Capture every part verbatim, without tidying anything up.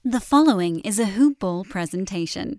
The following is a Hoop Ball presentation.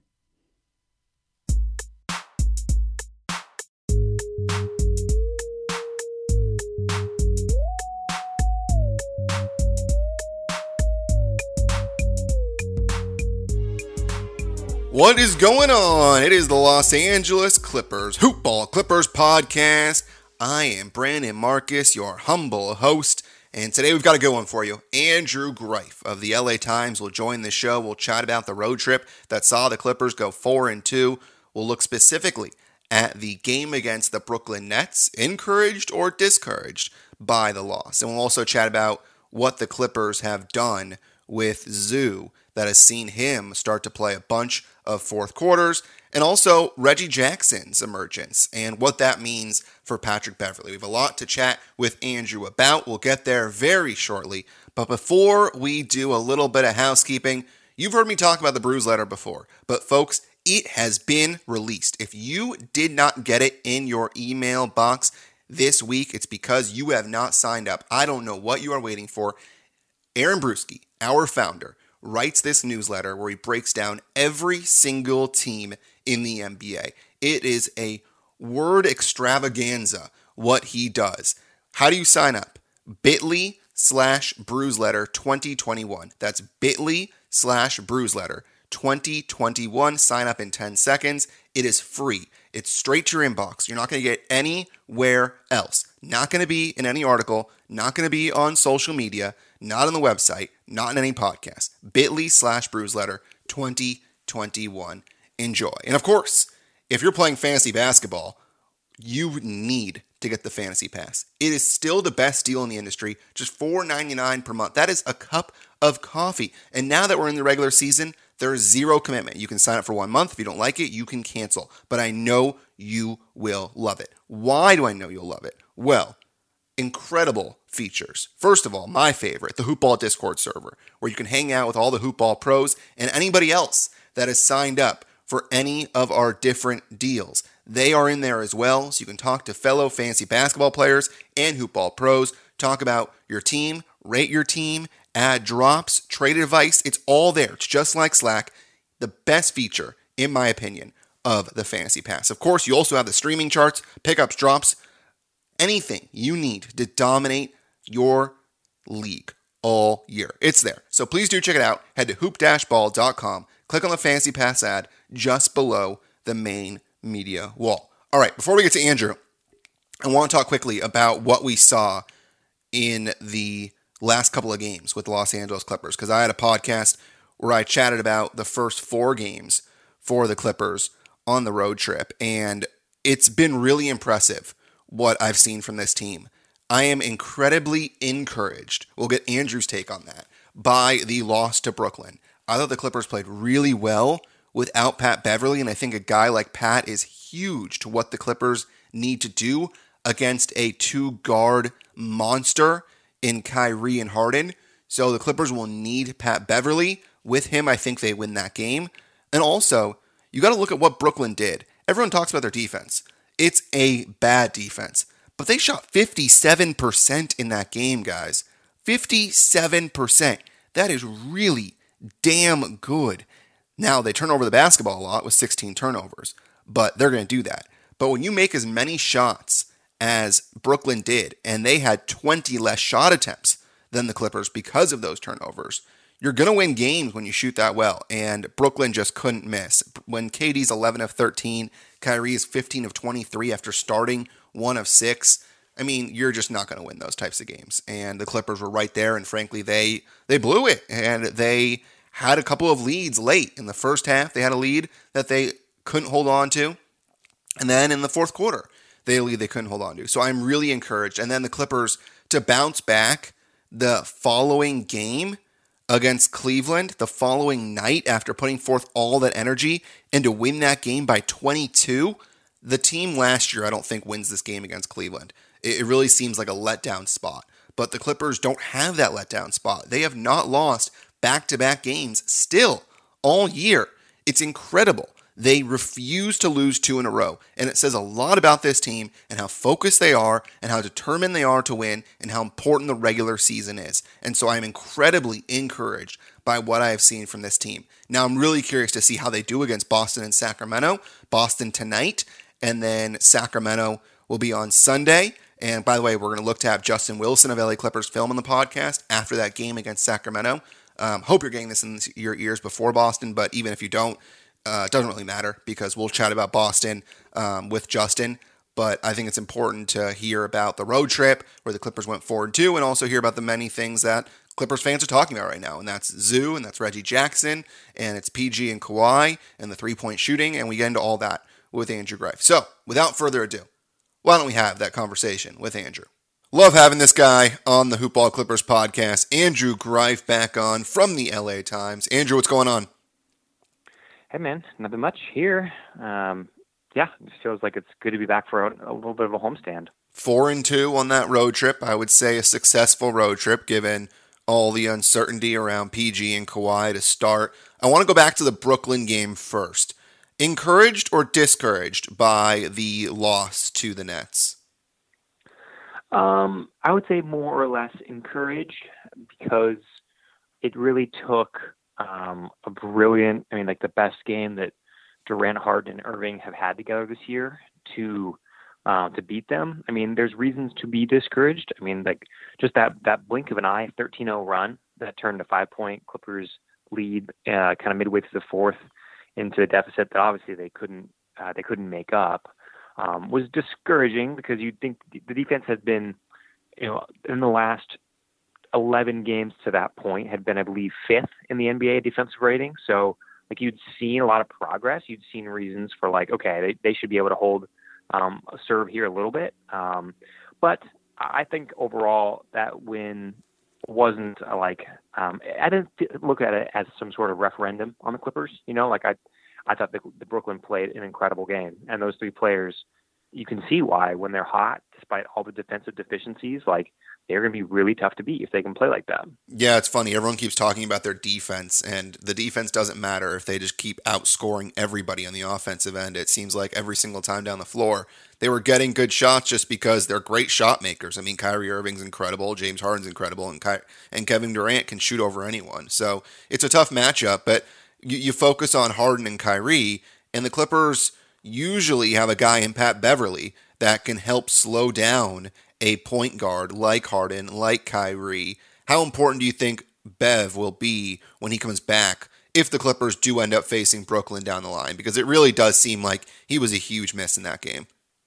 What is going on? It is the Los Angeles Clippers Hoop Ball Clippers podcast. I am Brandon Marcus, your humble host, and today we've got a good one for you. Andrew Greif of the L A Times will join the show. We'll chat about the road trip that saw the Clippers go four and two. We'll look specifically at the game against the Brooklyn Nets, encouraged or discouraged by the loss. And we'll also chat about what the Clippers have done with Zoo that has seen him start to play a bunch of fourth quarters, and also Reggie Jackson's emergence and what that means for Patrick Beverley. We have a lot to chat with Andrew about. We'll get there very shortly. But before we do a little bit of housekeeping, you've heard me talk about the Bruise Letter before, but folks, it has been released. If you did not get it in your email box this week, it's because you have not signed up. I don't know what you are waiting for. Aaron Bruski, our founder, writes this newsletter where he breaks down every single team in the N B A. It is a word extravaganza what he does. How do you sign up? bit.ly slash bruise letter 2021. That's bit.ly slash bruise letter 2021. Sign up in ten seconds. It is free. It's straight to your inbox. You're not going to get anywhere else. Not going to be in any article. Not going to be on social media. Not on the website. Not in any podcast. bit.ly slash bruise letter 2021. Enjoy. And of course, if you're playing fantasy basketball, you need to get the Fantasy Pass. It is still the best deal in the industry, just four dollars and ninety-nine cents per month. That is a cup of coffee. And now that we're in the regular season, there is zero commitment. You can sign up for one month. If you don't like it, you can cancel. But I know you will love it. Why do I know you'll love it? Well, incredible features. First of all, my favorite, the Hoop Ball Discord server, where you can hang out with all the Hoop Ball pros and anybody else that has signed up for any of our different deals. They are in there as well, so you can talk to fellow fantasy basketball players and Hoop Ball pros, talk about your team, rate your team, add drops, trade advice. It's all there. It's just like Slack. The best feature, in my opinion, of the Fantasy Pass. Of course, you also have the streaming charts, pickups, drops, anything you need to dominate your league all year. It's there. So please do check it out. Head to hoop dash ball dot com. Click on the Fantasy Pass ad just below the main media wall. All right, before we get to Andrew, I want to talk quickly about what we saw in the last couple of games with the Los Angeles Clippers, because I had a podcast where I chatted about the first four games for the Clippers on the road trip, and it's been really impressive what I've seen from this team. I am incredibly encouraged, we'll get Andrew's take on that, by the loss to Brooklyn. I thought the Clippers played really well without Pat Beverley, and I think a guy like Pat is huge to what the Clippers need to do against a two-guard monster in Kyrie and Harden. So the Clippers will need Pat Beverley. With him, I think they win that game. And also, you got to look at what Brooklyn did. Everyone talks about their defense. It's a bad defense. But they shot fifty-seven percent in that game, guys. fifty-seven percent. That is really damn good. Now, they turn over the basketball a lot with sixteen turnovers, but they're going to do that. But when you make as many shots as Brooklyn did, and they had twenty less shot attempts than the Clippers because of those turnovers, you're going to win games when you shoot that well, and Brooklyn just couldn't miss. When K D's eleven of thirteen, Kyrie is fifteen of twenty-three after starting one of six, I mean, you're just not going to win those types of games. And the Clippers were right there, and frankly, they they blew it, and they had a couple of leads late. In the first half, they had a lead that they couldn't hold on to, and then in the fourth quarter, they had a lead they couldn't hold on to. So I'm really encouraged. And then the Clippers to bounce back the following game against Cleveland, the following night after putting forth all that energy, and to win that game by twenty-two. The team last year, I don't think, wins this game against Cleveland. It really seems like a letdown spot. But the Clippers don't have that letdown spot. They have not lost back-to-back games still all year. It's incredible They refuse to lose two in a row. And it says a lot about this team and how focused they are and how determined they are to win and how important the regular season is. And so I'm incredibly encouraged by what I have seen from this team. Now I'm really curious to see how they do against Boston and Sacramento. Boston tonight, and then Sacramento will be on Sunday. And by the way, we're going to look to have Justin Wilson of L A Clippers film on the podcast after that game against Sacramento. Um, hope you're getting this in your ears before Boston, but even if you don't, uh, it doesn't really matter because we'll chat about Boston um, with Justin. But I think it's important to hear about the road trip where the Clippers went four and two, and also hear about the many things that Clippers fans are talking about right now, and that's Zoo, and that's Reggie Jackson, and it's P G and Kawhi, and the three-point shooting, and we get into all that with Andrew Greif. So, without further ado, why don't we have that conversation with Andrew? Love having this guy on the Hoopball Clippers podcast. Andrew Greif back on from the L A Times. Andrew, what's going on? Hey, man. Nothing much here. Um, yeah, it just feels like it's good to be back for a, a little bit of a homestand. Four and two on that road trip. I would say a successful road trip given all the uncertainty around P G and Kawhi to start. I want to go back to the Brooklyn game first. Encouraged or discouraged by the loss to the Nets? Um, I would say more or less encouraged because it really took um, a brilliant, I mean, like the best game that Durant, Harden, and Irving have had together this year to uh, to beat them. I mean, there's reasons to be discouraged. I mean, like just that, that blink of an eye, thirteen oh run that turned a five-point Clippers lead uh, kind of midway through the fourth into a deficit that obviously they couldn't uh, they couldn't make up. Um, was discouraging because you'd think the defense has been, you know, in the last eleven games to that point had been, I believe, fifth in the N B A defensive rating. So like you'd seen a lot of progress. You'd seen reasons for like, okay, they, they should be able to hold um, a serve here a little bit. Um, but I think overall that win wasn't uh, like, um, I didn't look at it as some sort of referendum on the Clippers. You know, like I, I thought the, the Brooklyn played an incredible game, and those three players, you can see why when they're hot, despite all the defensive deficiencies, like they're going to be really tough to beat if they can play like that. Yeah, it's funny. Everyone keeps talking about their defense, and the defense doesn't matter if they just keep outscoring everybody on the offensive end. It seems like every single time down the floor, they were getting good shots just because they're great shot makers. I mean, Kyrie Irving's incredible, James Harden's incredible, and Ky- and Kevin Durant can shoot over anyone. So it's a tough matchup, but you, you focus on Harden and Kyrie, and the Clippers usually have a guy in Pat Beverly that can help slow down a point guard like Harden, like Kyrie. How important do you think Bev will be when he comes back if the Clippers do end up facing Brooklyn down the line? Because it really does seem like he was a huge miss in that game.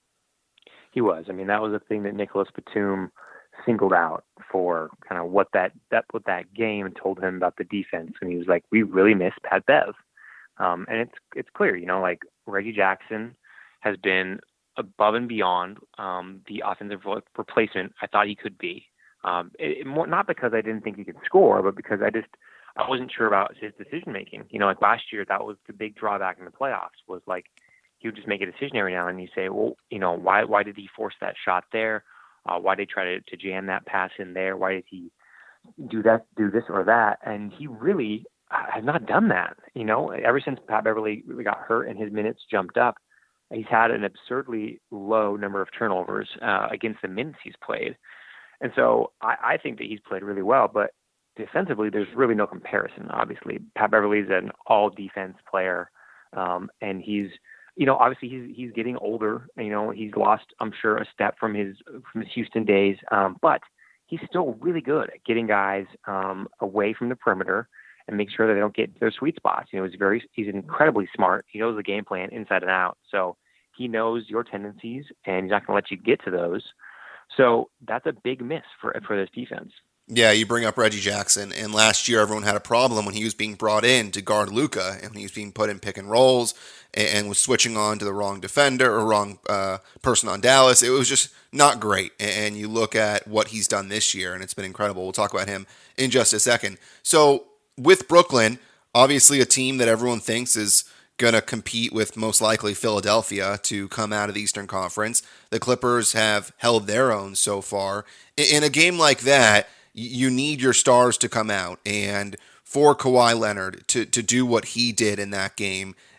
He was. I mean, that was a thing that Nicholas Batum singled out for kind of what that, that what that game told him about the defense. And he was like, we really miss Pat Bev. Um, and it's it's clear, you know, like Reggie Jackson has been above and beyond um, the offensive replacement I thought he could be. Um, it, it more, not because I didn't think he could score, but because I just I wasn't sure about his decision making. You know, like last year, that was the big drawback in the playoffs was like he would just make a decision every now and then. You say, well, you know, why why did he force that shot there? Uh, why did he try to, to jam that pass in there? Why did he do that, do this or that? And he really has not done that. You know, ever since Pat Beverly really got hurt and his minutes jumped up, he's had an absurdly low number of turnovers uh, against the minutes he's played. And so I, I think that he's played really well, but defensively, there's really no comparison, obviously. Pat Beverly's an all-defense player, um, and he's, you know, obviously he's he's getting older. You know, he's lost, I'm sure, a step from his from his Houston days, um, but he's still really good at getting guys um, away from the perimeter and make sure that they don't get their sweet spots. You know, he's very, he's incredibly smart. He knows the game plan inside and out. So he knows your tendencies and he's not going to let you get to those. So that's a big miss for, for this defense. Yeah, you bring up Reggie Jackson, and last year everyone had a problem when he was being brought in to guard Luka, and he was being put in pick and rolls, and, and was switching on to the wrong defender or wrong uh, person on Dallas. It was just not great, and you look at what he's done this year, and it's been incredible. We'll talk about him in just a second. So with Brooklyn, obviously a team that everyone thinks is going to compete with most likely Philadelphia to come out of the Eastern Conference. The Clippers have held their own so far. In a game like that, you need your stars to come out, and for Kawhi Leonard to, to do what he did in that game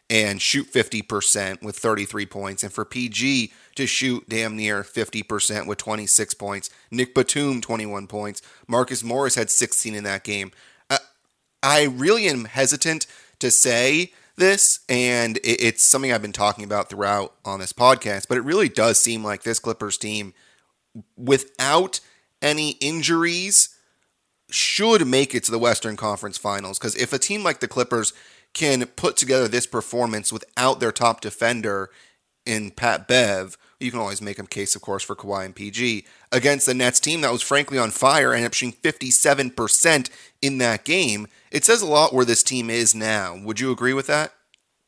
and shoot fifty percent with thirty-three points, and for P G to shoot damn near fifty percent with twenty-six points. Nick Batum, twenty-one points. Marcus Morris had sixteen in that game. Uh, I really am hesitant to say this, and it's something I've been talking about throughout on this podcast, but it really does seem like this Clippers team, without any injuries, should make it to the Western Conference Finals. Because if a team like the Clippers can put together this performance without their top defender in Pat Bev, you can always make a case, of course, for Kawhi and P G, against the Nets team that was frankly on fire and ended up shooting fifty-seven percent in that game. It says a lot where this team is now. Would you agree with that?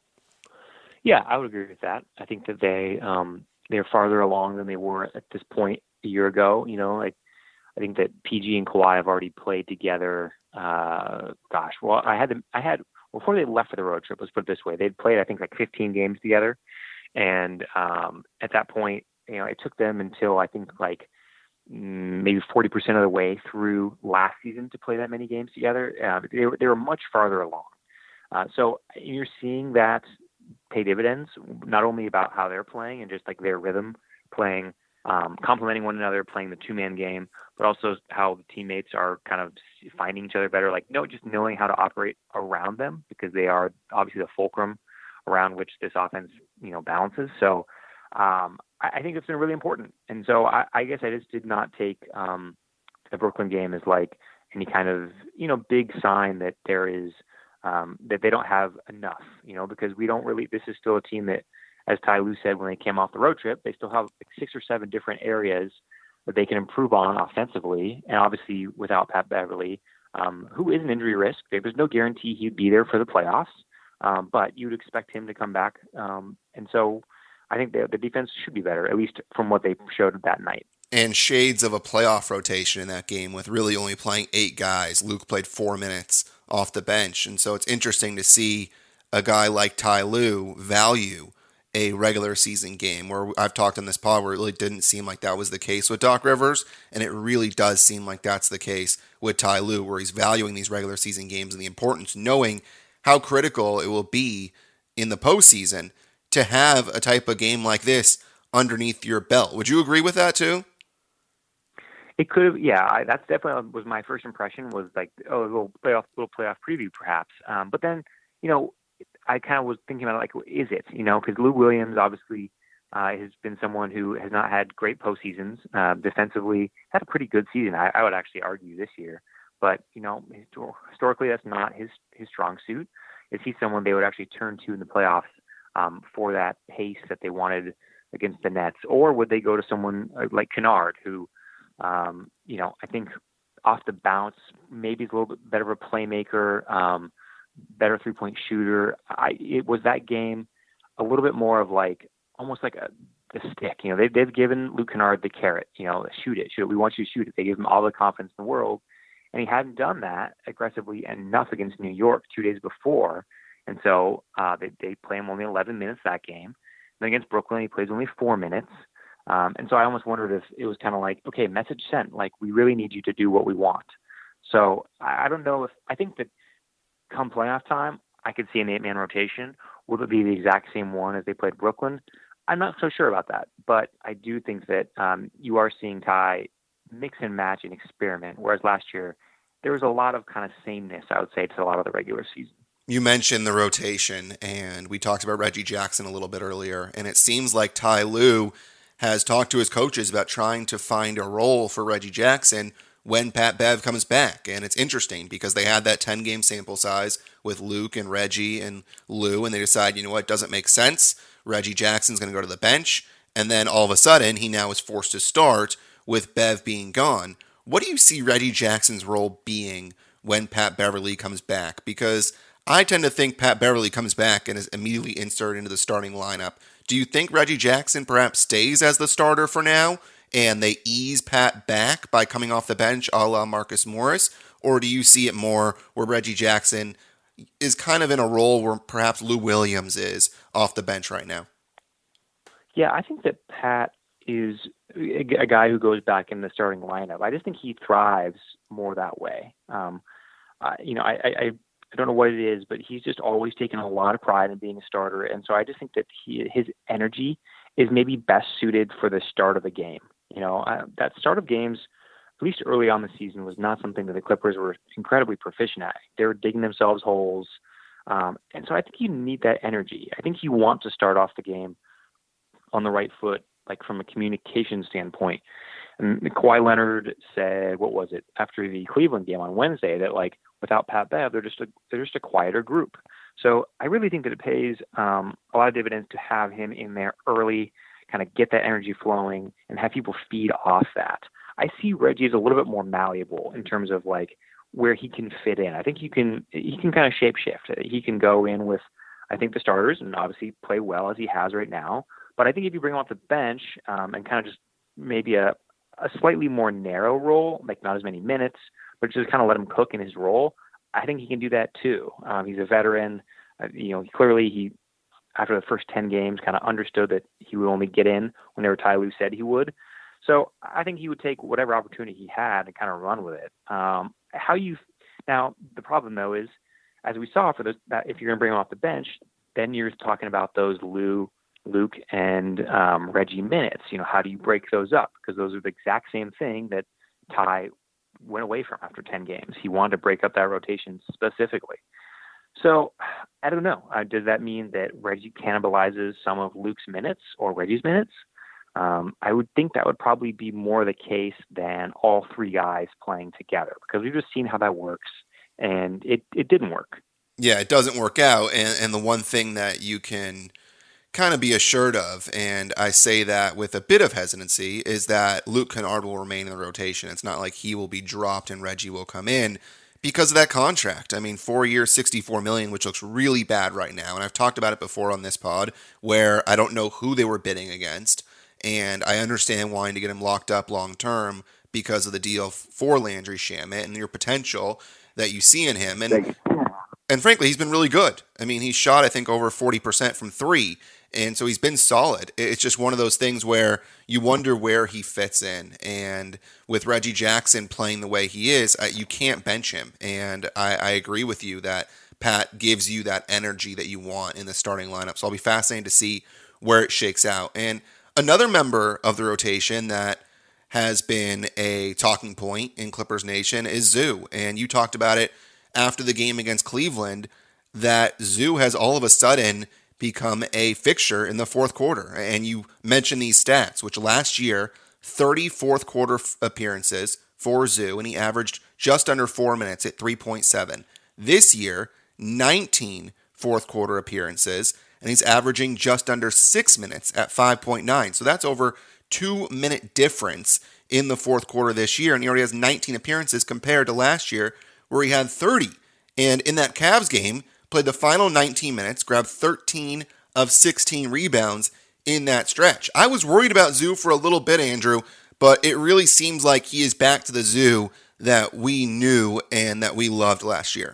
Yeah, I would agree with that. I think that they um, they're farther along than they were at this point a year ago. You know, like I think that P G and Kawhi have already played together. Uh, gosh, well, I had them. I had before they left for the road trip. Let's put it this way: they'd played, I think, like fifteen games together, and um, at that point, you know, it took them until I think like maybe forty percent of the way through last season to play that many games together. Uh, they were they were much farther along. Uh, so you're seeing that pay dividends, not only about how they're playing and just like their rhythm playing, um, complementing one another, playing the two-man game, but also how the teammates are kind of finding each other better, like no, just knowing how to operate around them, because they are obviously the fulcrum around which this offense, you know, balances. So um, I, I think it's been really important. And so I, I guess I just did not take um, the Brooklyn game as like any kind of, you know, big sign that there is Um, that they don't have enough, you know, because we don't really, this is still a team that, as Ty Lue said, when they came off the road trip, they still have like six or seven different areas that they can improve on offensively. And obviously without Pat Beverly, um, who is an injury risk, there's no guarantee he'd be there for the playoffs, um, but you'd expect him to come back. Um, and so I think the, the defense should be better, at least from what they showed that night. And shades of a playoff rotation in that game with really only playing eight guys. Luke played four minutes off the bench. And so it's interesting to see a guy like Ty Lue value a regular season game, where I've talked on this pod where it really didn't seem like that was the case with Doc Rivers. And it really does seem like that's the case with Ty Lue, where he's valuing these regular season games and the importance, knowing how critical it will be in the postseason to have a type of game like this underneath your belt. Would you agree with that too? It could have, yeah. I, that's definitely was my first impression. Was like, oh, a little playoff, little playoff preview, perhaps. Um, but then, you know, I kind of was thinking about like, is it? You know, because Lou Williams obviously uh, has been someone who has not had great postseasons. Uh, defensively, had a pretty good season. I, I would actually argue this year. But you know, histor- historically, that's not his his strong suit. Is he someone they would actually turn to in the playoffs um, for that pace that they wanted against the Nets, or would they go to someone like Kennard, who Um, you know, I think off the bounce, maybe he's a little bit better of a playmaker, um, better three-point shooter. I, it was that game a little bit more of like, almost like a the stick. You know, they, they've given Luke Kennard the carrot, you know, shoot it, shoot it. We want you to shoot it. They gave him all the confidence in the world. And he hadn't done that aggressively enough against New York two days before. And so uh, they, they play him only eleven minutes that game. And against Brooklyn, he plays only four minutes. Um, and so I almost wondered if it was kind of like, okay, message sent, like we really need you to do what we want. So I, I don't know if, I think that come playoff time, I could see an eight man rotation. Will it be the exact same one as they played Brooklyn? I'm not so sure about that, but I do think that um, you are seeing Ty mix and match and experiment. Whereas last year there was a lot of kind of sameness, I would say, to a lot of the regular season. You mentioned the rotation, and we talked about Reggie Jackson a little bit earlier, and it seems like Ty Lue has talked to his coaches about trying to find a role for Reggie Jackson when Pat Bev comes back. And it's interesting because they had that ten-game sample size with Luke and Reggie and Lou, and they decide, you know what, it doesn't make sense. Reggie Jackson's going to go to the bench. And then all of a sudden, he now is forced to start with Bev being gone. What do you see Reggie Jackson's role being when Pat Beverly comes back? Because I tend to think Pat Beverly comes back and is immediately inserted into the starting lineup. Do you think Reggie Jackson perhaps stays as the starter for now and they ease Pat back by coming off the bench a la Marcus Morris? Or do you see it more where Reggie Jackson is kind of in a role where perhaps Lou Williams is off the bench right now? Yeah, I think that Pat is a guy who goes back in the starting lineup. I just think he thrives more that way. Um, uh, you know, I, I, I I don't know what it is, but he's just always taken a lot of pride in being a starter. And so I just think that he, his energy is maybe best suited for the start of a game. You know, uh, that start of games, at least early on the season, was not something that the Clippers were incredibly proficient at. They were digging themselves holes. Um, and so I think you need that energy. I think you want to start off the game on the right foot, like from a communication standpoint. And Kawhi Leonard said, what was it, after the Cleveland game on Wednesday, that like without Pat Bev, they're just a they're just a quieter group. So I really think that it pays um, a lot of dividends to have him in there early, kind of get that energy flowing, and have people feed off that. I see Reggie as a little bit more malleable in terms of like where he can fit in. I think you can he can kind of shape shift. He can go in with, I think, the starters and obviously play well as he has right now. But I think if you bring him off the bench um, and kind of just maybe a a slightly more narrow role, like not as many minutes, but just kind of let him cook in his role, I think he can do that too. Um, he's a veteran. Uh, you know, clearly he, after the first ten games, kind of understood that he would only get in whenever Ty Lue said he would. So I think he would take whatever opportunity he had and kind of run with it. Um, how you now the problem though is, as we saw for those, that if you're going to bring him off the bench, then you're talking about those Lue, Luke and um, Reggie minutes. You know, how do you break those up? Because those are the exact same thing that Ty went away from after ten games. He wanted to break up that rotation specifically. So I don't know. Uh, does that mean that Reggie cannibalizes some of Luke's minutes or Reggie's minutes? Um, I would think that would probably be more the case than all three guys playing together, because we've just seen how that works, and it, it didn't work. Yeah, it doesn't work out. And, and the one thing that you can kind of be assured of, and I say that with a bit of hesitancy, is that Luke Kennard will remain in the rotation. It's not like he will be dropped and Reggie will come in because of that contract. I mean, four years, sixty-four million dollars, which looks really bad right now. And I've talked about it before on this pod, where I don't know who they were bidding against, and I understand wanting to get him locked up long term because of the deal for Landry Shamet and your potential that you see in him. And and frankly, he's been really good. I mean, he's shot, I think, over forty percent from three. And so he's been solid. It's just one of those things where you wonder where he fits in. And with Reggie Jackson playing the way he is, you can't bench him. And I, I agree with you that Pat gives you that energy that you want in the starting lineup. So I'll be fascinated to see where it shakes out. And another member of the rotation that has been a talking point in Clippers Nation is Zoo. And you talked about it after the game against Cleveland, that Zoo has all of a sudden become a fixture in the fourth quarter. And you mentioned these stats, which last year, thirty fourth quarter f- appearances for Zoo, and he averaged just under four minutes at three point seven. This year, nineteen fourth quarter appearances, and he's averaging just under six minutes at five point nine. So that's over two minute difference in the fourth quarter this year. And he already has nineteen appearances compared to last year where he had thirty. And in that Cavs game, played the final nineteen minutes, grabbed thirteen of sixteen rebounds in that stretch. I was worried about Zoo for a little bit, Andrew, but it really seems like he is back to the Zoo that we knew and that we loved last year.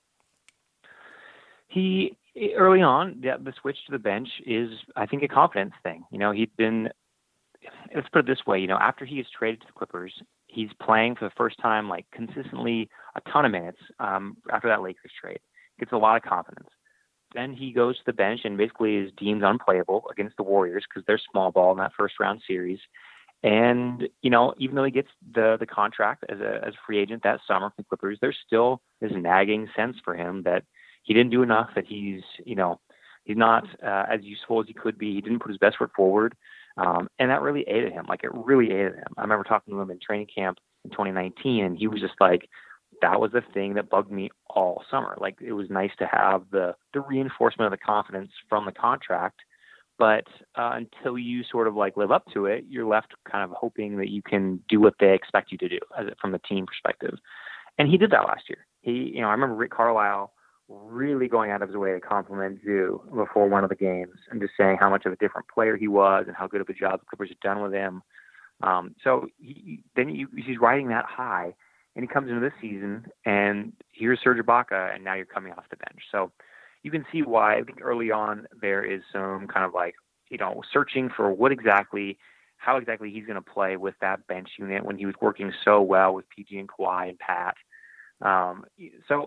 He, early on, yeah, the switch to the bench is, I think, a confidence thing. You know, he'd been, let's put it this way, you know, after he gets traded to the Clippers, he's playing for the first time, like, consistently a ton of minutes um, after that Lakers trade. Gets a lot of confidence. Then he goes to the bench and basically is deemed unplayable against the Warriors because they're small ball in that first round series. And, you know, even though he gets the the contract as a as a free agent that summer for the Clippers, there's still this nagging sense for him that he didn't do enough, that he's, you know, he's not uh, as useful as he could be. He didn't put his best foot forward. Um, and that really ate at him. Like, it really ate at him. I remember talking to him in training camp in twenty nineteen, and he was just like, that was the thing that bugged me all summer. Like, it was nice to have the, the reinforcement of the confidence from the contract, but uh, until you sort of like live up to it, you're left kind of hoping that you can do what they expect you to do as from the team perspective. And he did that last year. He, you know, I remember Rick Carlisle really going out of his way to compliment Zoo before one of the games and just saying how much of a different player he was and how good of a job the Clippers had done with him. Um, so he, then you, he's riding that high. And he comes into this season, and here's Serge Ibaka, and now you're coming off the bench. So you can see why I think early on there is some kind of like, you know, searching for what exactly, how exactly he's going to play with that bench unit when he was working so well with P G and Kawhi and Pat. Um, so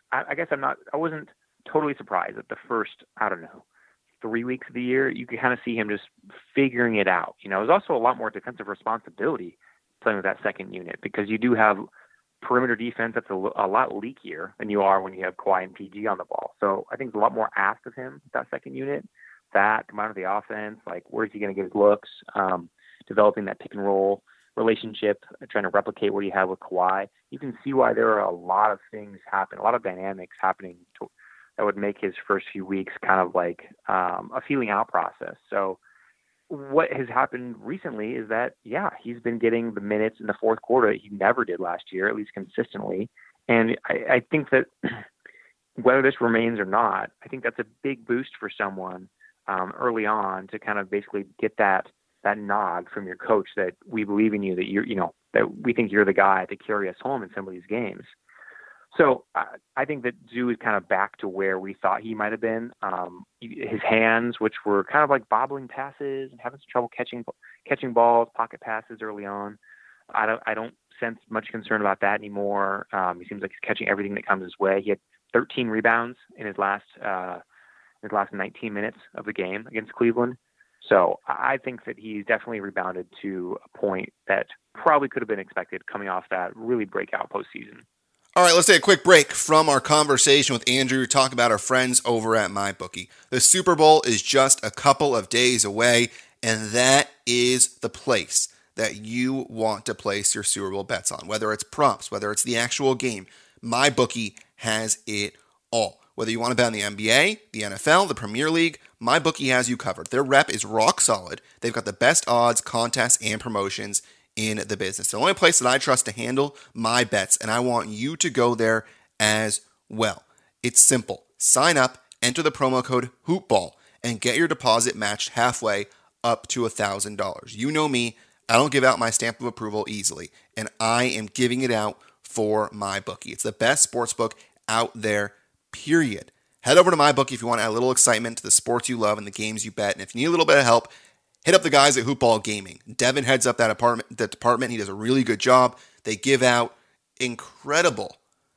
I, I guess I'm not, I wasn't totally surprised that the first, I don't know, three weeks of the year, you could kind of see him just figuring it out. You know, there's also a lot more defensive responsibility playing with that second unit because you do have perimeter defense that's a, a lot leakier than you are when you have Kawhi and P G on the ball. So I think there's a lot more asked of him with that second unit. That combined with the offense, like where's he going to get his looks, um, developing that pick and roll relationship, trying to replicate what he had with Kawhi. You can see why there are a lot of things happen, a lot of dynamics happening to, that would make his first few weeks kind of like um, a feeling out process. So what has happened recently is that, yeah, he's been getting the minutes in the fourth quarter that he never did last year, at least consistently. And I, I think that whether this remains or not, I think that's a big boost for someone um, early on to kind of basically get that that nod from your coach that we believe in you, that you're, you know, that we think you're the guy to carry us home in some of these games. So uh, I think that Zoo is kind of back to where we thought he might have been. Um, his hands, which were kind of like bobbling passes and having some trouble catching catching balls, pocket passes early on. I don't I don't sense much concern about that anymore. Um, he seems like he's catching everything that comes his way. He had thirteen rebounds in his last uh, his last nineteen minutes of the game against Cleveland. So I think that he's definitely rebounded to a point that probably could have been expected coming off that really breakout postseason. All right, let's take a quick break from our conversation with Andrew to talk about our friends over at MyBookie. The Super Bowl is just a couple of days away, and that is the place that you want to place your Super Bowl bets on. Whether it's props, whether it's the actual game, MyBookie has it all. Whether you want to bet on the N B A, the N F L, the Premier League, MyBookie has you covered. Their rep is rock solid. They've got the best odds, contests, and promotions in the business. The only place that I trust to handle my bets, and I want you to go there as well. It's simple. Sign up, enter the promo code HoopBall, and get your deposit matched halfway up to one thousand dollars. You know me, I don't give out my stamp of approval easily, and I am giving it out for MyBookie. It's the best sportsbook out there, period. Head over to MyBookie if you want to add a little excitement to the sports you love and the games you bet, and if you need a little bit of help, hit up the guys at Hoopball Gaming. Devin heads up that apartment, that department. He does a really good job. They give out incredible,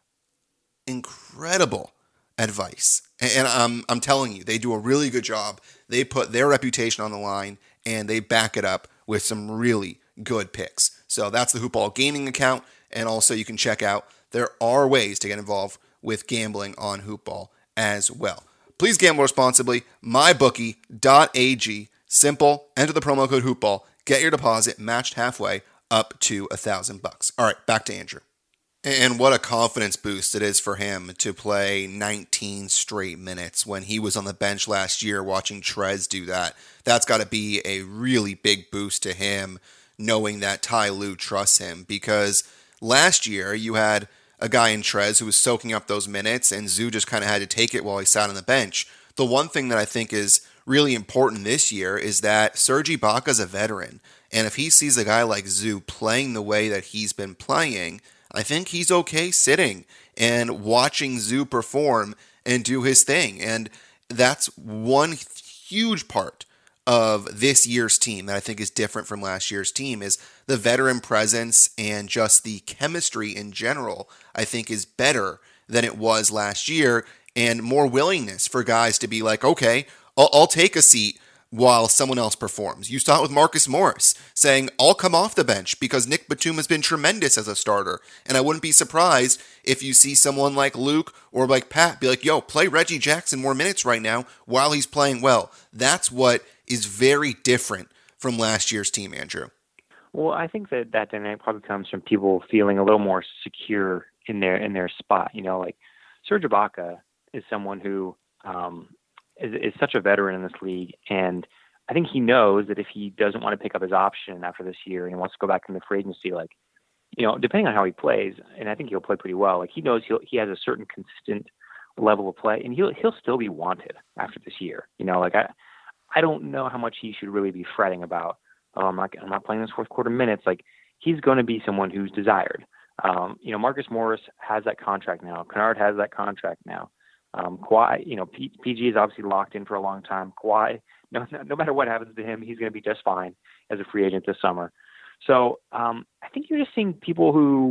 incredible advice. And, and I'm, I'm telling you, they do a really good job. They put their reputation on the line, and they back it up with some really good picks. So that's the Hoopball Gaming account. And also you can check out, there are ways to get involved with gambling on Hoopball as well. Please gamble responsibly. my bookie dot a g. Simple. Enter the promo code HoopBall. Get your deposit matched halfway up to a thousand bucks. All right, back to Andrew. And what a confidence boost it is for him to play nineteen straight minutes when he was on the bench last year watching Trez do that. That's got to be a really big boost to him, knowing that Ty Lue trusts him. Because last year you had a guy in Trez who was soaking up those minutes, and Zoo just kind of had to take it while he sat on the bench. The one thing that I think is really important this year is that Serge Ibaka's a veteran, and if he sees a guy like Zoo playing the way that he's been playing, I think he's okay sitting and watching Zoo perform and do his thing. And that's one huge part of this year's team that I think is different from last year's team, is the veteran presence and just the chemistry in general, I think is better than it was last year, and more willingness for guys to be like, okay, I'll, I'll take a seat while someone else performs. You saw it with Marcus Morris saying, I'll come off the bench because Nick Batum has been tremendous as a starter. And I wouldn't be surprised if you see someone like Luke or like Pat be like, yo, play Reggie Jackson more minutes right now while he's playing well. That's what is very different from last year's team, Andrew. Well, I think that that dynamic probably comes from people feeling a little more secure in their in their spot. You know, like Serge Ibaka is someone who um, is, is such a veteran in this league, and I think he knows that if he doesn't want to pick up his option after this year and he wants to go back into free agency, like, you know, depending on how he plays, and I think he'll play pretty well. Like, he knows he'll, he has a certain consistent level of play, and he'll he'll still be wanted after this year. You know, like I I don't know how much he should really be fretting about. Oh, I'm not I'm not playing this fourth quarter minutes. Like, he's going to be someone who's desired. Um, you know, Marcus Morris has that contract now. Kennard has that contract now. Um, Kawhi, you know, P- PG is obviously locked in for a long time. Kawhi, no, no matter what happens to him, he's going to be just fine as a free agent this summer. So um, I think you're just seeing people who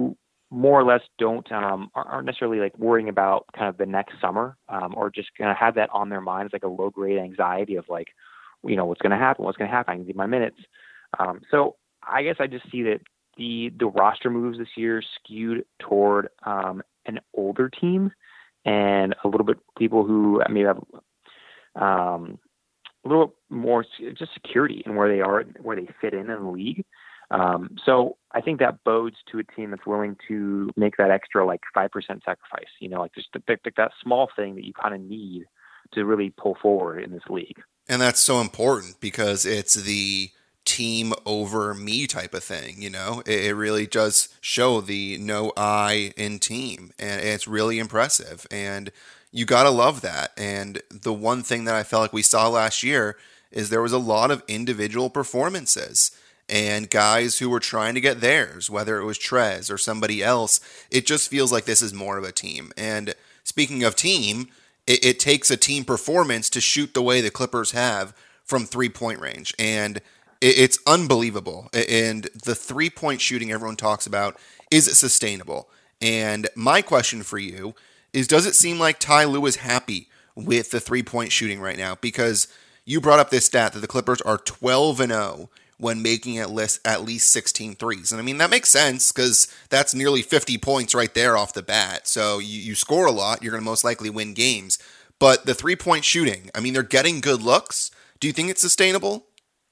more or less don't um, aren't necessarily like worrying about kind of the next summer, um, or just kind of have that on their minds, like a low grade anxiety of like, you know, what's going to happen, what's going to happen, I need my minutes. Um, so I guess I just see that the the roster moves this year skewed toward um, an older team and a little bit people who maybe have um, a little more just security in where they are, where they fit in in the league. Um, so I think that bodes to a team that's willing to make that extra like five percent sacrifice, you know, like just to pick, pick that small thing that you kind of need to really pull forward in this league. And that's so important because it's the team over me type of thing, you know, it, it really does show the no I in team, and it's really impressive. And you got to love that. And the one thing that I felt like we saw last year is there was a lot of individual performances. And guys who were trying to get theirs, whether it was Trez or somebody else, it just feels like this is more of a team. And speaking of team, it, it takes a team performance to shoot the way the Clippers have from three-point range. And it, it's unbelievable. And the three-point shooting everyone talks about, is it sustainable? And my question for you is, does it seem like Ty Lue is happy with the three-point shooting right now? Because you brought up this stat that the Clippers are twelve and oh when making at least, at least sixteen threes. And I mean, that makes sense because that's nearly fifty points right there off the bat. So you, you score a lot, you're going to most likely win games. But the three-point shooting, I mean, they're getting good looks. Do you think it's sustainable?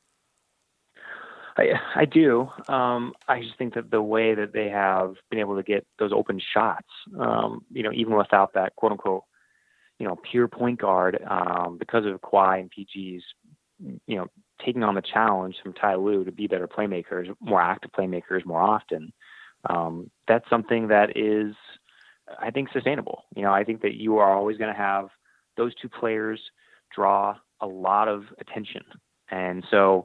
I, I do. Um, I just think that the way that they have been able to get those open shots, um, you know, even without that quote-unquote, you know, pure point guard, um, because of Kawhi and P G's, you know, taking on the challenge from Ty Lue to be better playmakers, more active playmakers more often. Um, that's something that is, I think, sustainable. You know, I think that you are always going to have those two players draw a lot of attention. And so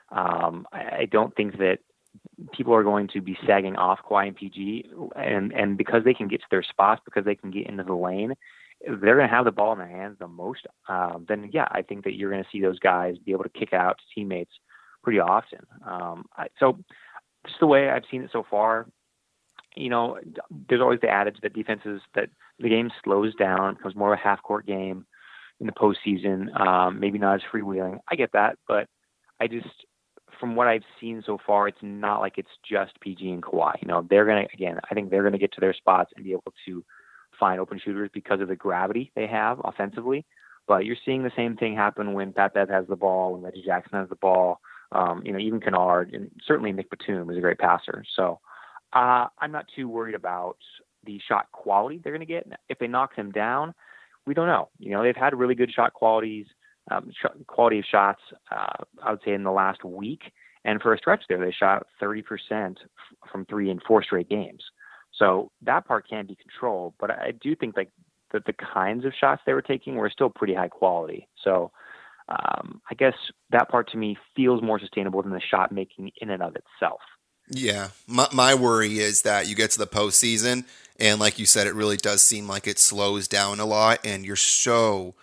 um, I, I don't think that people are going to be sagging off Kawhi and P G. And, and because they can get to their spots, because they can get into the lane, they're going to have the ball in their hands the most, um, then yeah, I think that you're going to see those guys be able to kick out to teammates pretty often. Um, I, so just the way I've seen it so far, you know, there's always the adage that defenses, that the game slows down, becomes more of a half court game in the postseason, um, maybe not as freewheeling. I get that, but I just, from what I've seen so far, it's not like it's just P G and Kawhi. You know, they're going to, again, I think they're going to get to their spots and be able to find open shooters because of the gravity they have offensively. But you're seeing the same thing happen when Pat Bev has the ball, when Reggie Jackson has the ball, um, you know, even Kennard, and certainly Nick Batum is a great passer. So uh, I'm not too worried about the shot quality they're going to get. If they knock them down, we don't know. You know, they've had really good shot qualities, um, sh- quality of shots, uh, I would say in the last week. And for a stretch there, they shot thirty percent f- from three in four straight games. So that part can be controlled, but I do think like that the kinds of shots they were taking were still pretty high quality. So um, I guess that part to me feels more sustainable than the shot making in and of itself. Yeah, my, my worry is that you get to the postseason, and like you said, it really does seem like it slows down a lot, and you're so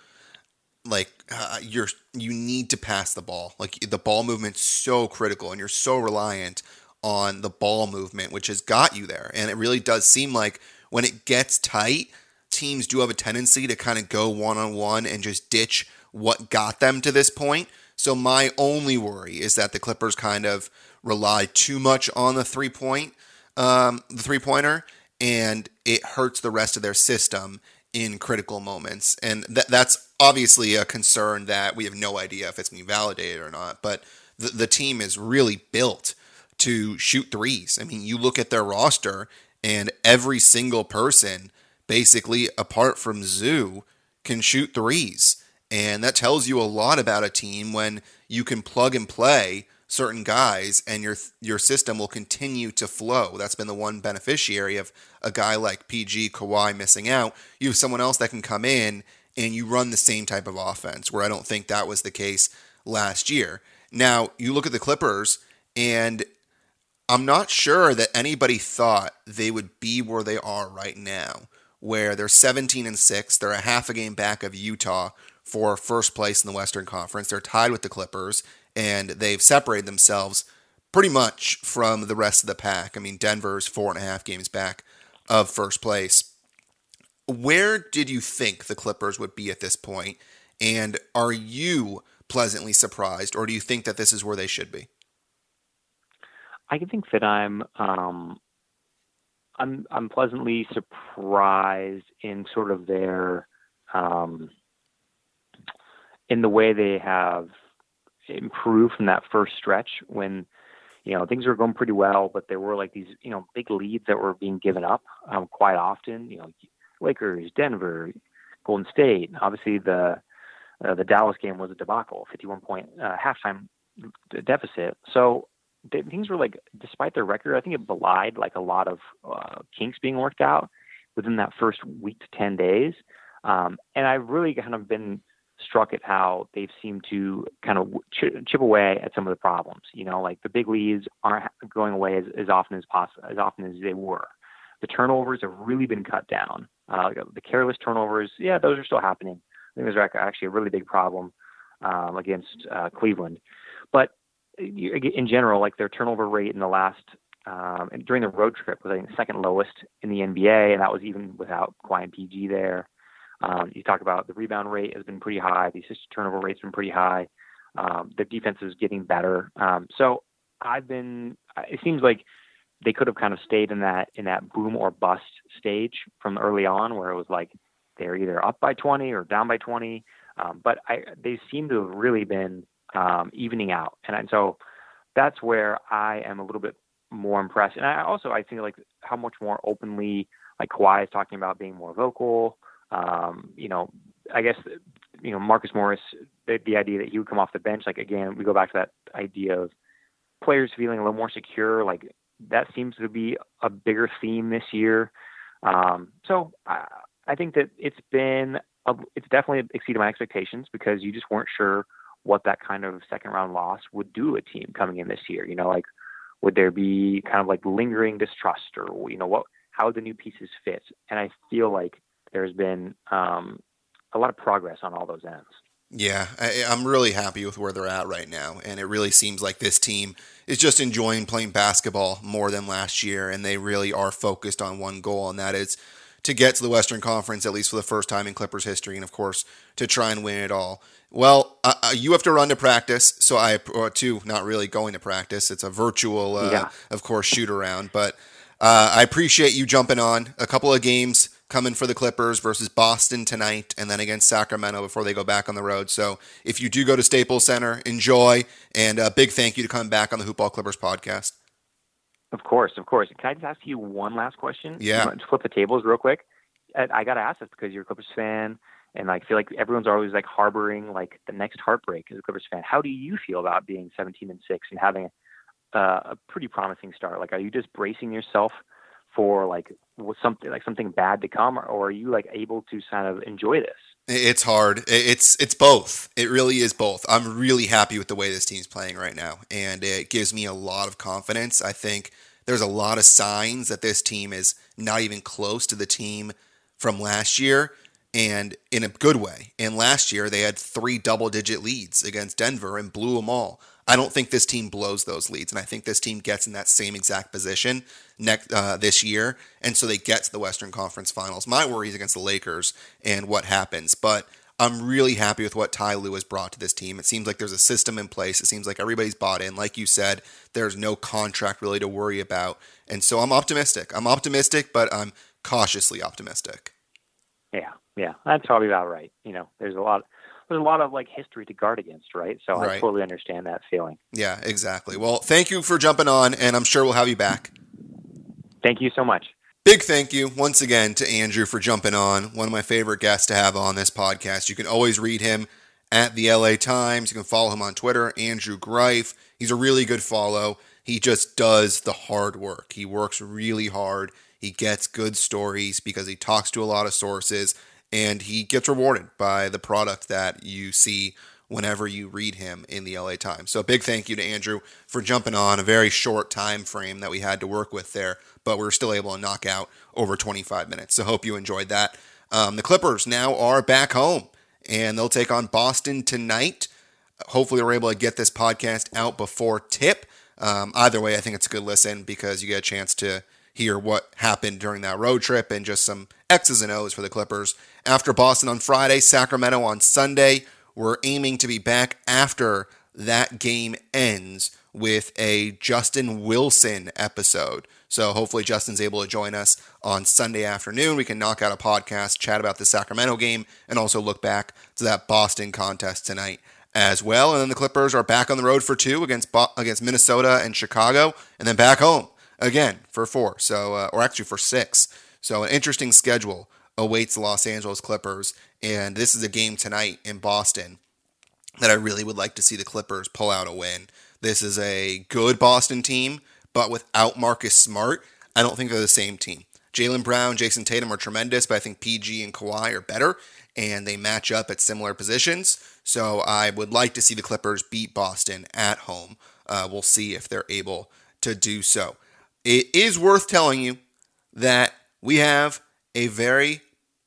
like uh, you're you need to pass the ball. Like the ball movement's so critical, and you're so reliant on the ball movement, which has got you there. And it really does seem like when it gets tight, teams do have a tendency to kind of go one-on-one and just ditch what got them to this point. So my only worry is that the Clippers kind of rely too much on the three-point, um, the three-pointer, and it hurts the rest of their system in critical moments. And th- that's obviously a concern that we have no idea if it's going to be validated or not. But the, the team is really built to shoot threes. I mean, you look at their roster and every single person, basically apart from Zoo, can shoot threes. And that tells you a lot about a team when you can plug and play certain guys and your your system will continue to flow. That's been the one beneficiary of a guy like P G, Kawhi missing out. You have someone else that can come in and you run the same type of offense, where I don't think that was the case last year. Now, you look at the Clippers, and I'm not sure that anybody thought they would be where they are right now, where they're seventeen and six. They're a half a game back of Utah for first place in the Western Conference. They're tied with the Clippers, and they've separated themselves pretty much from the rest of the pack. I mean, Denver's four and a half games back of first place. Where did you think the Clippers would be at this point? And are you pleasantly surprised, or do you think that this is where they should be? I can think that I'm um, I'm I'm pleasantly surprised in sort of their um, in the way they have improved from that first stretch when, you know, things were going pretty well, but there were like these, you know, big leads that were being given up um, quite often. You know, Lakers, Denver, Golden State. Obviously, the uh, the Dallas game was a debacle, fifty-one point uh, halftime deficit. So th- things were like, despite their record, I think it belied like a lot of uh, kinks being worked out within that first week to ten days. Um, and I've really kind of been struck at how they've seemed to kind of ch- chip away at some of the problems. You know, like the big leads aren't going away as, as often as possible, as often as they were. The turnovers have really been cut down. Uh, the careless turnovers, yeah, those are still happening. I think those are actually a really big problem um, against uh, Cleveland. But in general, like their turnover rate in the last um, and during the road trip was I think second lowest in the N B A, and that was even without Kawhi and P G there. Um, you talk about the rebound rate has been pretty high. The assist turnover rate's been pretty high. Um, the defense is getting better. Um, so I've been, it seems like they could have kind of stayed in that, in that boom or bust stage from early on where it was like, they're either up by twenty or down by twenty. Um, but I, they seem to have really been um, evening out. And, and so that's where I am a little bit more impressed. And I also, I feel like how much more openly, like Kawhi is talking about being more vocal. Um, you know, I guess, you know, Marcus Morris, the, the idea that he would come off the bench, like, again, we go back to that idea of players feeling a little more secure. Like that seems to be a bigger theme this year. Um, so I, I think that it's been, a, it's definitely exceeded my expectations because you just weren't sure what that kind of second round loss would do to a team coming in this year. You know, like, would there be kind of like lingering distrust or, you know, what, how would the new pieces fit? And I feel like there's been um, a lot of progress on all those ends. Yeah, I, I'm really happy with where they're at right now. And it really seems like this team is just enjoying playing basketball more than last year. And they really are focused on one goal, and that is to get to the Western Conference, at least for the first time in Clippers history. And, of course, to try and win it all. Well, uh, you have to run to practice. So I, or to not really going to practice. It's a virtual, uh, yeah. of course, shoot around. But uh, I appreciate you jumping on. A couple of games coming for the Clippers versus Boston tonight and then against Sacramento before they go back on the road. So if you do go to Staples Center, enjoy. And a big thank you to come back on the Hoopball Clippers podcast. Of course, of course. Can I just ask you one last question? Yeah. Just flip the tables real quick. I, I got to ask this because you're a Clippers fan, and I feel like everyone's always like harboring like the next heartbreak as a Clippers fan. How do you feel about being seventeen and six and having uh, a pretty promising start? Like, are you just bracing yourself for like something like something bad to come, or, or are you like able to kind of enjoy this? It's hard. It's it's both. It really is both. I'm really happy with the way this team's playing right now, and it gives me a lot of confidence. I think there's a lot of signs that this team is not even close to the team from last year, and in a good way. And last year they had three double-digit leads against Denver and blew them all. I don't think this team blows those leads, and I think this team gets in that same exact position next uh, this year, and so they get to the Western Conference Finals. My worry is against the Lakers and what happens, but I'm really happy with what Ty Lue has brought to this team. It seems like there's a system in place. It seems like everybody's bought in. Like you said, there's no contract really to worry about, and so I'm optimistic. I'm optimistic, but I'm cautiously optimistic. Yeah, yeah, that's probably about right. You know, there's a lot. There's a lot of like history to guard against, right? So right. I totally understand that feeling. Yeah, exactly. Well, thank you for jumping on, and I'm sure we'll have you back. Thank you so much. Big thank you once again to Andrew for jumping on. One of my favorite guests to have on this podcast. You can always read him at the L A Times. You can follow him on Twitter, Andrew Greif. He's a really good follow. He just does the hard work. He works really hard. He gets good stories because he talks to a lot of sources, and he gets rewarded by the product that you see whenever you read him in the L A Times. So a big thank you to Andrew for jumping on. A very short time frame that we had to work with there, but we were still able to knock out over twenty-five minutes. So hope you enjoyed that. Um, the Clippers now are back home, and they'll take on Boston tonight. Hopefully we're able to get this podcast out before tip. Um, either way, I think it's a good listen because you get a chance to hear what happened during that road trip and just some X's and O's for the Clippers. After Boston on Friday, Sacramento on Sunday. We're aiming to be back after that game ends with a Justin Wilson episode. So hopefully Justin's able to join us on Sunday afternoon. We can knock out a podcast, chat about the Sacramento game, and also look back to that Boston contest tonight as well. And then the Clippers are back on the road for two against Bo- against Minnesota and Chicago, and then back home again for four. So, uh, or actually for six. So an interesting schedule awaits the Los Angeles Clippers, and this is a game tonight in Boston that I really would like to see the Clippers pull out a win. This is a good Boston team, but without Marcus Smart, I don't think they're the same team. Jaylen Brown, Jason Tatum are tremendous, but I think P G and Kawhi are better, and they match up at similar positions. So I would like to see the Clippers beat Boston at home. Uh, we'll see if they're able to do so. It is worth telling you that we have a very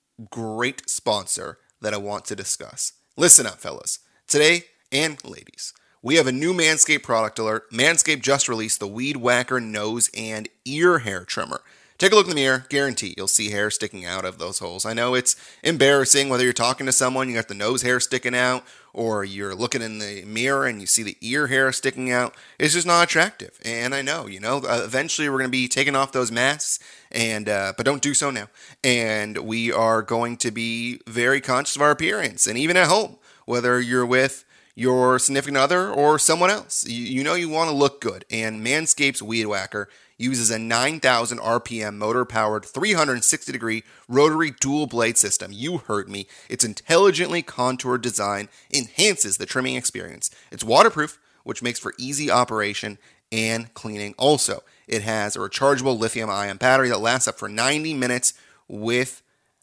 great sponsor that I want to discuss. Listen up, fellas. Today, and ladies, we have a new Manscaped product alert. Manscaped just released the Weed Whacker nose and ear hair trimmer. Take a look in the mirror. Guarantee you'll see hair sticking out of those holes. I know it's embarrassing whether you're talking to someone, you got the nose hair sticking out, or you're looking in the mirror and you see the ear hair sticking out. It's just not attractive. And I know, you know, uh, eventually we're going to be taking off those masks, and uh, but don't do so now. And we are going to be very conscious of our appearance, and even at home, whether you're with your significant other or someone else. You, you know you want to look good, and Manscaped's Weed Whacker uses a nine thousand R P M motor-powered three hundred sixty degree rotary dual-blade system. You heard me. Its intelligently contoured design enhances the trimming experience. It's waterproof, which makes for easy operation and cleaning. Also, it has a rechargeable lithium-ion battery that lasts up for ninety minutes with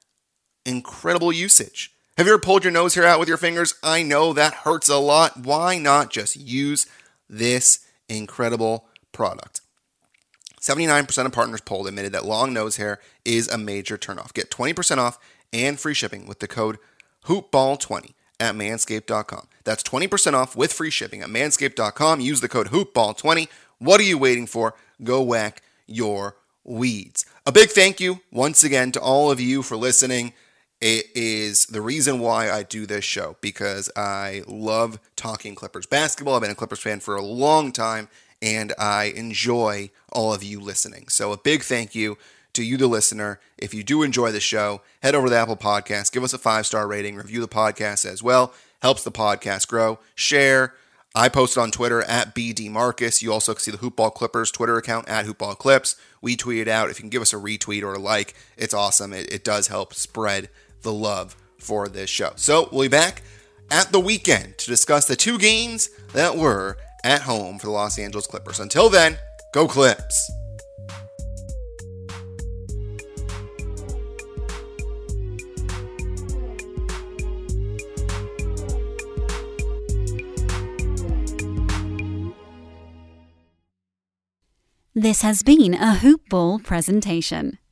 incredible usage. Have you ever pulled your nose hair out with your fingers? I know that hurts a lot. Why not just use this incredible product? seventy-nine percent of partners polled admitted that long nose hair is a major turnoff. Get twenty percent off and free shipping with the code hoop ball twenty at manscaped dot com. That's twenty percent off with free shipping at manscaped dot com. Use the code hoop ball twenty. What are you waiting for? Go whack your weeds. A big thank you once again to all of you for listening. It is the reason why I do this show, because I love talking Clippers basketball. I've been a Clippers fan for a long time, and I enjoy all of you listening. So a big thank you to you, the listener. If you do enjoy the show, head over to the Apple Podcast, give us a five-star rating, review the podcast as well. Helps the podcast grow. Share. I post on Twitter at B D Marcus. You also can see the Hoopball Clippers Twitter account at Hoopball Clips. We tweet it out. If you can give us a retweet or a like, it's awesome. It, it does help spread the love for this show. So we'll be back at the weekend to discuss the two games that were at home for the Los Angeles Clippers. Until then, go Clips! This has been a Hoop Ball presentation.